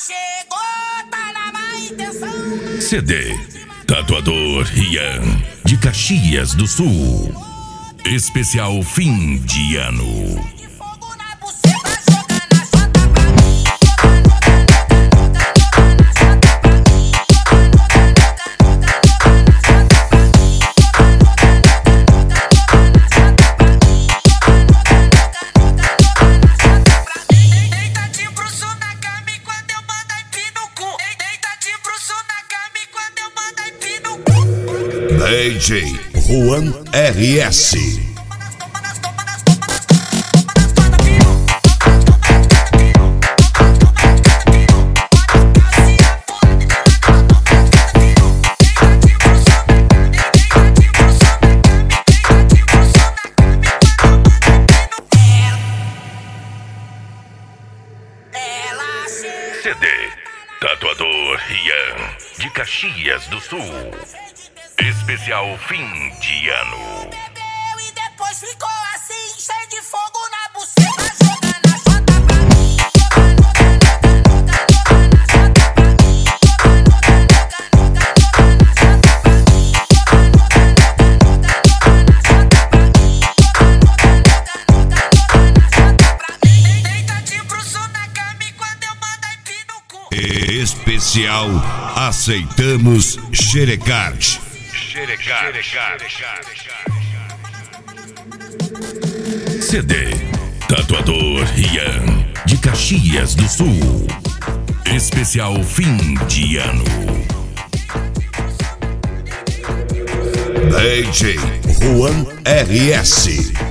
chegou, tá na má intenção. CD Tatuador Rian, de Caxias do Sul. Especial fim de ano. DJ Juan RS. CD Tatuador Rian, de Caxias do Sul. Especial fim de ano. E depois ficou assim, cheio de fogo na buceta, jogando a jota pra mim. Deita de bruxo na cama e quando eu mando empina no cu. Especial Aceitamos Xerecard. CD Tatuador Rian, de Caxias do Sul. Especial fim de ano. DJ Juan RS.